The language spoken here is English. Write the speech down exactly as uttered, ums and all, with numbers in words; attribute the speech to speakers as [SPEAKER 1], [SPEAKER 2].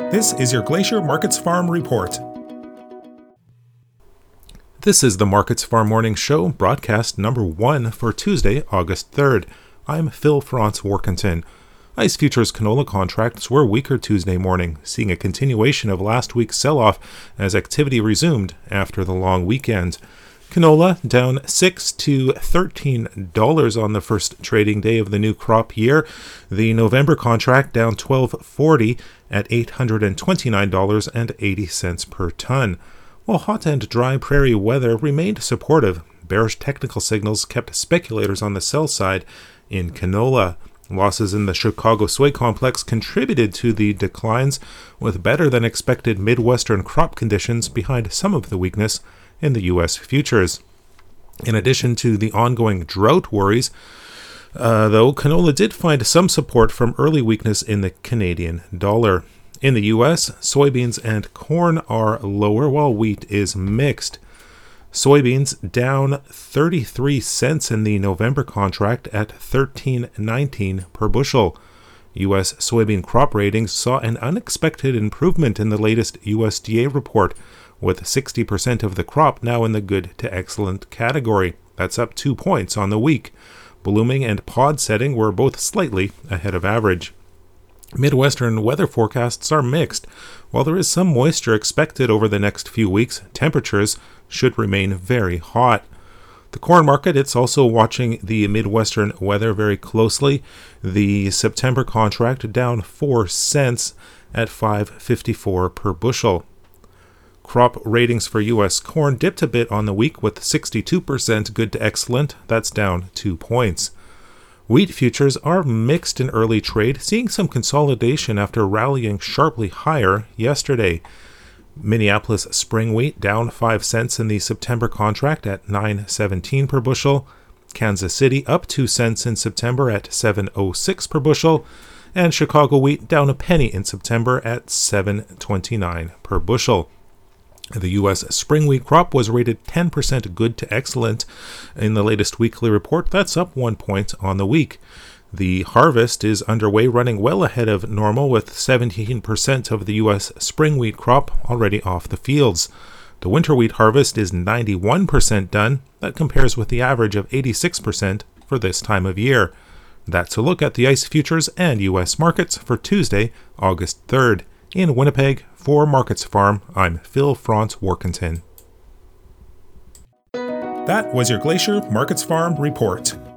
[SPEAKER 1] This is your Glacier Markets Farm Report. This is the Markets Farm Morning Show, broadcast number one for Tuesday, August third. I'm Phil Franz Warkentin. ICE futures canola contracts were weaker Tuesday morning, seeing a continuation of last week's sell-off as activity resumed after the long weekend. Canola down six to thirteen dollars on the first trading day of the new crop year. The November contract down twelve forty at eight hundred twenty-nine dollars and eighty cents per ton. While hot and dry prairie weather remained supportive, bearish technical signals kept speculators on the sell side in canola. Losses in the Chicago soy complex contributed to the declines, with better than expected Midwestern crop conditions behind some of the weakness in the U S futures. In addition to the ongoing drought worries, uh, though, canola did find some support from early weakness in the Canadian dollar. In the U S, soybeans and corn are lower while wheat is mixed. Soybeans down thirty-three cents in the November contract at thirteen nineteen per bushel. U S soybean crop ratings saw an unexpected improvement in the latest U S D A report, with sixty percent of the crop now in the good to excellent category. That's up two points on the week. Blooming and pod setting were both slightly ahead of average. Midwestern weather forecasts are mixed. While there is some moisture expected over the next few weeks, temperatures should remain very hot. The corn market, it's also watching the Midwestern weather very closely. The September contract down four cents at five fifty-four per bushel. Crop ratings for U S corn dipped a bit on the week with sixty-two percent good to excellent. That's down two points. Wheat futures are mixed in early trade, seeing some consolidation after rallying sharply higher yesterday. Minneapolis spring wheat down five cents in the September contract at nine seventeen per bushel. Kansas City up two cents in September at seven oh six per bushel. And Chicago wheat down a penny in September at seven twenty-nine per bushel. The U S spring wheat crop was rated ten percent good to excellent in the latest weekly report. That's up one point on the week. The harvest is underway, running well ahead of normal, with seventeen percent of the U S spring wheat crop already off the fields. The winter wheat harvest is ninety-one percent done. That compares with the average of eighty-six percent for this time of year. That's a look at the ICE futures and U S markets for Tuesday, August third. In Winnipeg, for Markets Farm, I'm Phil Franz Warkentin. That was your Glacier Markets Farm Report.